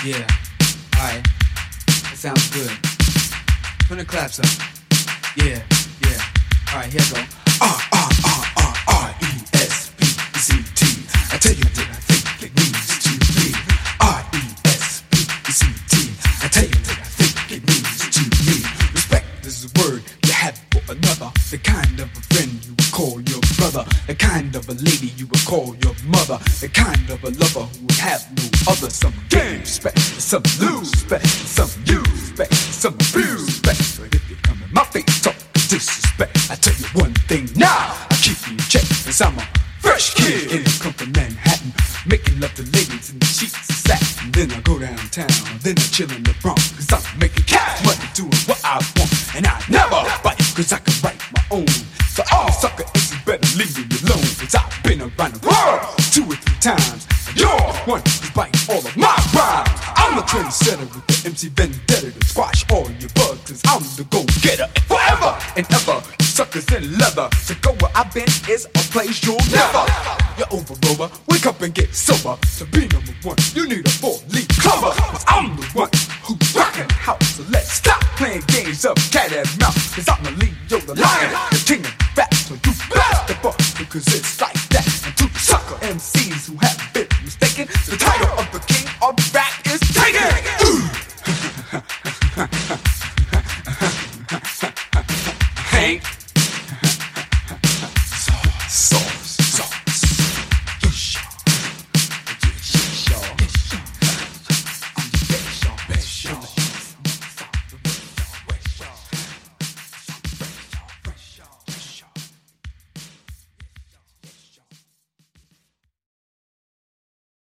Yeah. Alright. That sounds good. Turn the claps up. Yeah. Yeah. Alright, here I go. R-E-S-P-E-C-T. I tell you that I think it needs to be. R-E-S-P-E-C-T. I tell you that I think it needs to be. Respect is a word you have for another. The kind of a friend you would call your brother. The kind of a lady you would call your mother. The kind of a lover who would have no other. Some gain respect, some lose respect, some use respect, some abuse respect. But if you come in my face talking disrespect, I tell you one thing now, I keep you in check, cause I'm a fresh kid in the come from Manhattan, making love to ladies in the sheets of satin. Then I go downtown, then I chill in the Bronx, cause I'm making cash money doing what I want. And I never bite, cause I can write my own. So all sucker aces better leave me alone, cause I've been around the world 2 or 3 times, and you're one who's biting all of my rhymes. I'm a trendsetter with the MC vendetta to squash all your bugs, cause I'm the go-getter. Forever and ever, you suckers in leather. So go where I've been is a place you'll never. You're over, Rover, wake up and get sober. To be number one, you need a 4-leaf clover, cause I'm the one who's rocking the house. So let's stop playing games of cat and mouse, cause I'm the Leo the lion, the king of rap. So you best step up, because it's like that. And to sucker MCs who have been mistaken, the title